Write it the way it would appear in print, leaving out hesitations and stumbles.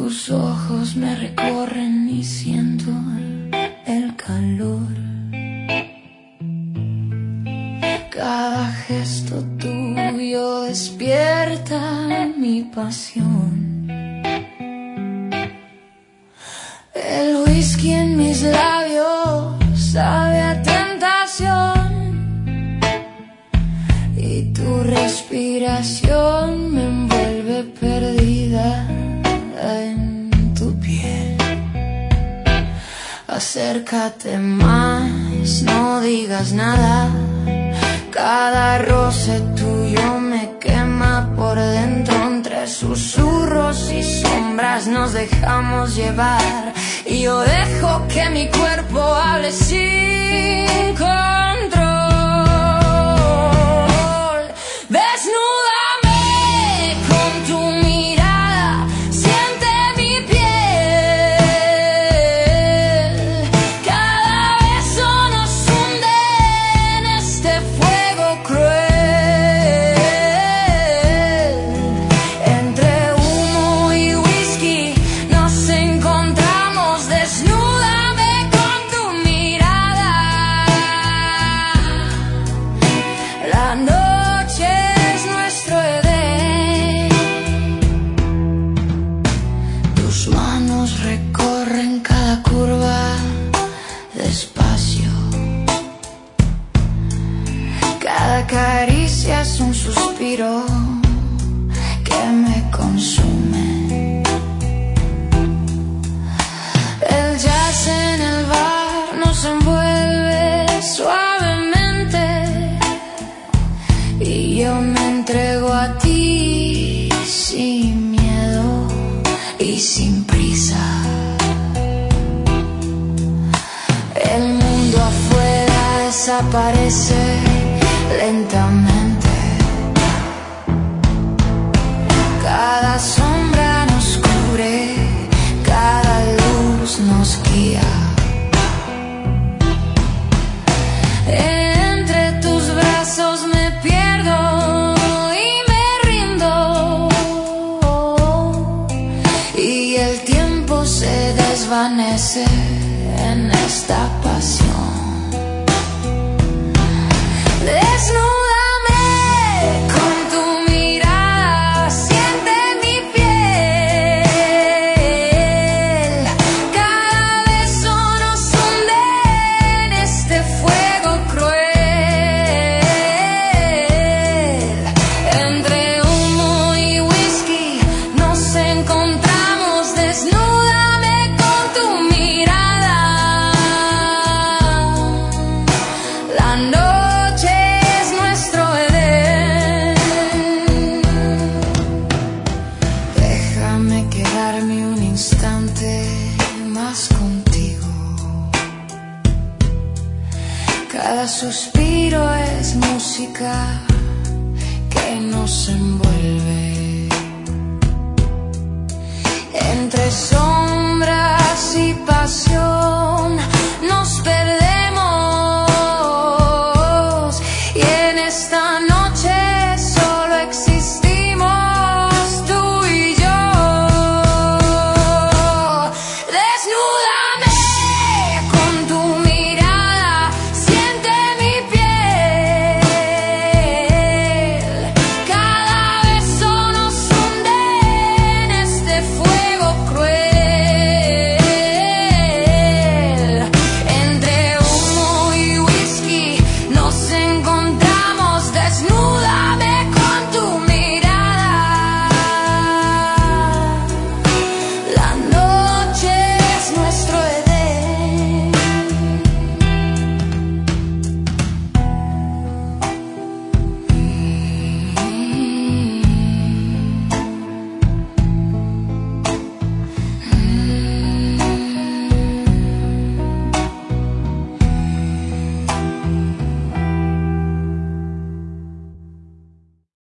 Tus ojos me recorren y siento el calor. Cada gesto tuyo despierta mi pasión. El whisky en mis labios sabe a tentación y tu respiración me envuelve perdida en tu piel. Acércate más, no digas nada. Cada roce tuyo me quema por dentro. Entre susurros y sombras nos dejamos llevar, y yo dejo que mi cuerpo hable sin control. Desnúdame con tu mirada, siente mi piel. Cada beso nos hunde en este fuego cruel. Entre humo y whisky nos encontramos. Desnúdame con tu mirada. La noche es nuestro Edén. Tus manos recorren cada curva despacio. Cada caricia es un suspiro que me consume. El jazz en el bar nos envuelve suavemente, y yo me entrego a ti sin miedo y sin prisa. El mundo afuera desaparece lentamente. Cada sombra nos cubre, cada luz nos guía. Entre tus brazos me pierdo y me rindo, y el tiempo se desvanece en esta pasión. Desnúdame con tu mirada, siente mi piel. Cada beso nos hunde en este fuego cruel. Entre humo y whisky nos encontramos. Desnúdame con tu mirada. La noche es nuestro Edén. Déjame quedarme un instante más contigo. Cada suspiro es música que nos envuelve. Entre sombras y pasión